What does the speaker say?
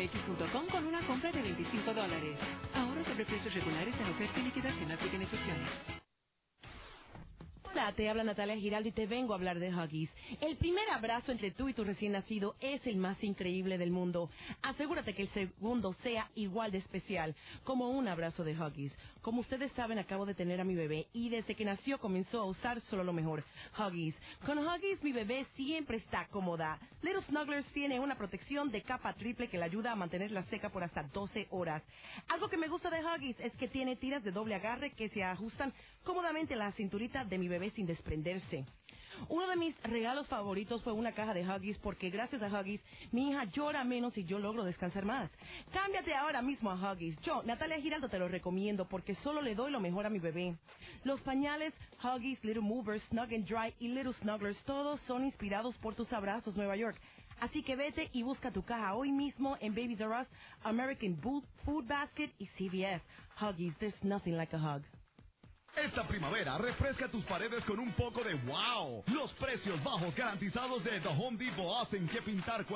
Macy's.com con una compra de $25. Ahorro sobre precios regulares en oferta y liquidación, apliquen excepciones. Hola, te habla Natalia Giraldo y te vengo a hablar de Huggies. El primer abrazo entre tú y tu recién nacido es el más increíble del mundo. Asegúrate que el segundo sea igual de especial, como un abrazo de Huggies. Como ustedes saben, acabo de tener a mi bebé y desde que nació comenzó a usar solo lo mejor, Huggies. Con Huggies mi bebé siempre está cómoda. Little Snugglers tiene una protección de capa triple que le ayuda a mantenerla seca por hasta 12 horas. Algo que me gusta de Huggies es que tiene tiras de doble agarre que se ajustan cómodamente a la cinturita de mi bebé sin desprenderse. Uno de mis regalos favoritos fue una caja de Huggies porque gracias a Huggies mi hija llora menos y yo logro descansar más. Cámbiate ahora mismo a Huggies. Yo, Natalia Giraldo, te lo recomiendo porque solo le doy lo mejor a mi bebé. Los pañales Huggies, Little Movers, Snug and Dry y Little Snugglers todos son inspirados por tus abrazos, Nueva York. Así que vete y busca tu caja hoy mismo en Babies R Us, American Food Basket y CVS. Huggies, there's nothing like a hug. Esta primavera refresca tus paredes con un poco de wow. Los precios bajos garantizados de The Home Depot hacen que pintar